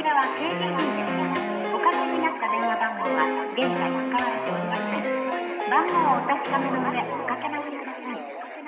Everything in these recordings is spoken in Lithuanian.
ちらは京浜運転です。おかけになった電話番号は現在使われておりません。番号をお確かめの上おかけ直しください。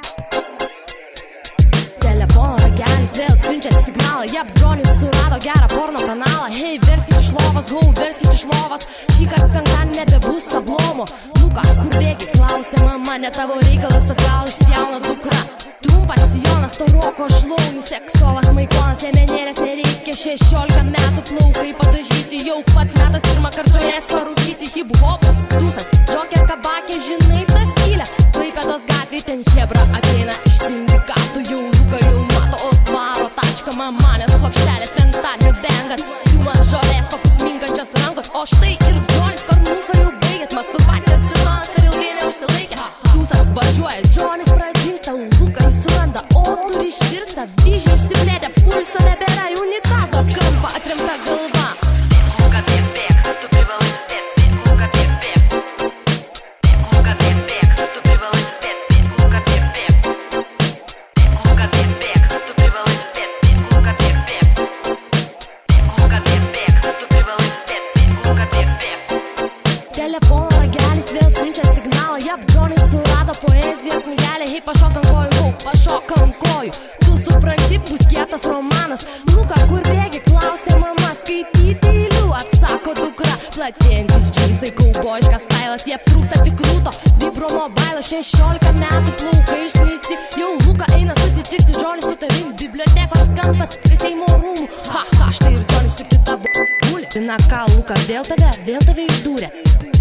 Telefono ragelis vėl siunčia signalą. Jep, Džonis surado gerą porno kanalą. Hei, verskis iš lovas, verskis iš lovas. Šįkart penktadienį nebebus sablomo. Luka, kur bėgi, klausė mama. Ne tavo reikalas, atgal išspjauna dukra. Trumpas sijonas, tauroko šlaunis, seksovas, maikonas, ėmenėlės nereikia. 16 metų plaukai padažyti. Jau pats metas pirmą karčiojas parūkyti. Hip-hop, dūsas, džokė, kabakė, žinai tą skylę. Klaipėdos gatvėj ten hebra ateina iš sindikatų. Jau Luka jau mato, o svaro tačka mamanės plokštelės, penktadienio bengas. Dūmas žolės, papusminkančios rankos. O štai ir Džonis per nuką jau baigęs. Masturbacijos sezonas per ilgai neužsilaikė. Dūsas važiuoja, Džonis pradingsta, Luka jį suranda, o turi išvirksta. Vyžiai išsiplėtė, pulso nebėra, į unitazo kampą atremta galva. Luka, bėk, bėk, tu privalai suspėt. Luka, bėk, bėk. Luka, bėk, bėk, tu privalai suspėt. Luka, bėk, bėk. Luka, bėk, bėk, tu privalai suspėt. Luka, bėk, bėk. Luka, bėk, bėk, tu privalai suspėt. Luka, bėk, bėk. Telefono ragelis vėl siunčia signalą. Jep, Džonis surado poezijos knygelę. Hei, pašok ant kojų, pašok ant kojų. Tu supranti, bus kietas romanas. Luka, kur bėgi, klausė mama. Skaityti eilių, atsako dukra. Platėjantis džinsai, kaubojiškas stailas. Jie trūksta tik rūto, vibro mobailo. 16 metų plaukai išleisti. Jau Luka eina susitikti, Džonis su tavim. Bibliotekos kampas prie Seimo rūmų. Ha, ha, štai ir Džonis su kita bulė. Na ką, Luka, vėl tave išdūrė.